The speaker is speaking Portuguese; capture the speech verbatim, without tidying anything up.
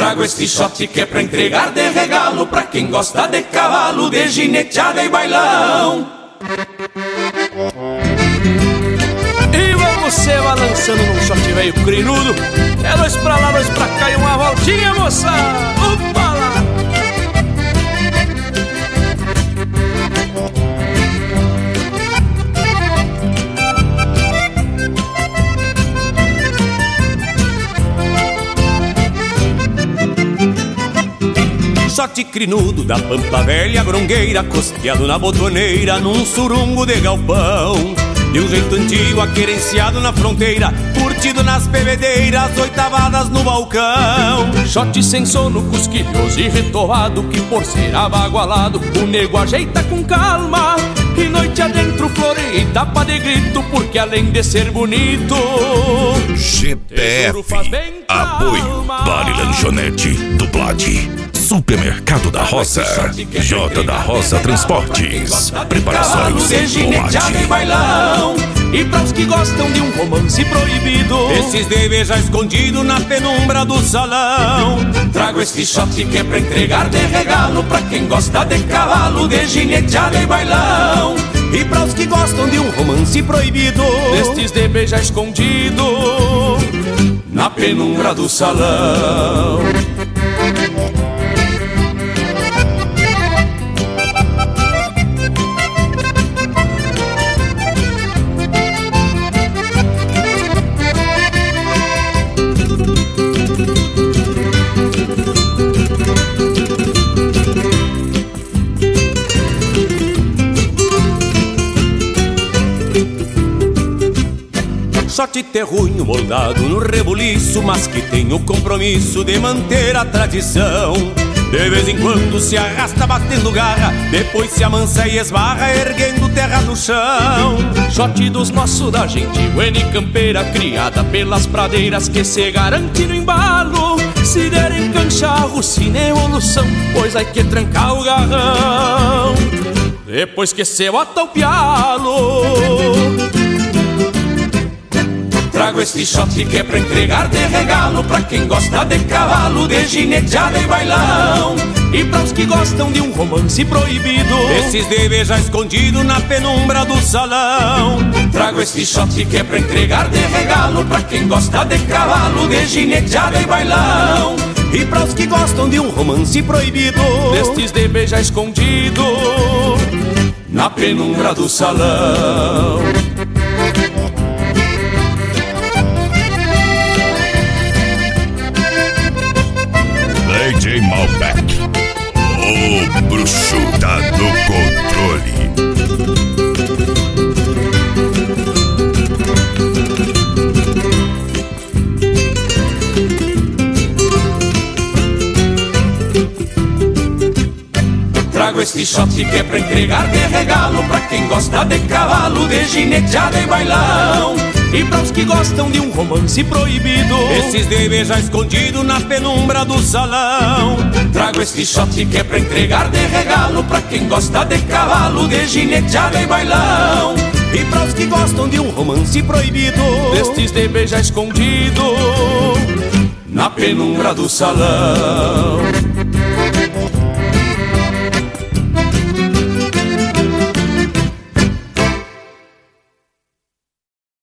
Trago este shot que é pra entregar de regalo pra quem gosta de cavalo, de gineteada e bailão. E vamos se balançando num shot velho crinudo. É dois pra lá, dois pra cá e uma voltinha, moça. Opa lá! Shot crinudo da pampa velha grongueira, costeado na botoneira num surungo de galpão. De um jeito antigo, aquerenciado na fronteira, curtido nas bebedeiras, oitavadas no balcão. Shot sem sono, cusquilhoso e retovado, que por ser abagualado o nego ajeita com calma. E noite adentro floreia e tapa de grito, porque além de ser bonito, G P F, apoio, Vale Lanchonete, Duplade, Supermercado da Roça, J da Roça Transportes, Preparações e bailão. E pros que gostam de um romance proibido, esses de beijar escondido na penumbra do salão. Trago este shot que é pra entregar de regalo pra quem gosta de cavalo, de gineteada e bailão. E pros que gostam de um romance proibido, estes de beijar escondido na penumbra do salão. Shot terruinho moldado no rebuliço, mas que tem o compromisso de manter a tradição. De vez em quando se arrasta batendo garra, depois se amansa e esbarra erguendo terra no chão. Shot dos nossos da gente, N campeira, criada pelas pradeiras que se garante no embalo. Se derem cancharro, sem evolução, pois hay que trancar o garrão depois que se bota o pialo. Trago este shot que é pra entregar de regalo pra quem gosta de cavalo, de gineteada e bailão. E pros que gostam de um romance proibido, esses de beijar escondido na penumbra do salão. Trago este shot que é pra entregar de regalo pra quem gosta de cavalo, de gineteada e bailão. E pros que gostam de um romance proibido, estes de beijar escondido na penumbra do salão. D J Malbec, o bruxo tá no controle. Trago este shot que é pra entregar de regalo pra quem gosta de cavalo, de gineteada e bailão. E pros que gostam de um romance proibido, esses de beijar escondido na penumbra do salão. Trago este shot que é pra entregar de regalo pra quem gosta de cavalo, de gineteada e bailão. E pros que gostam de um romance proibido, estes de beijar escondido na penumbra do salão.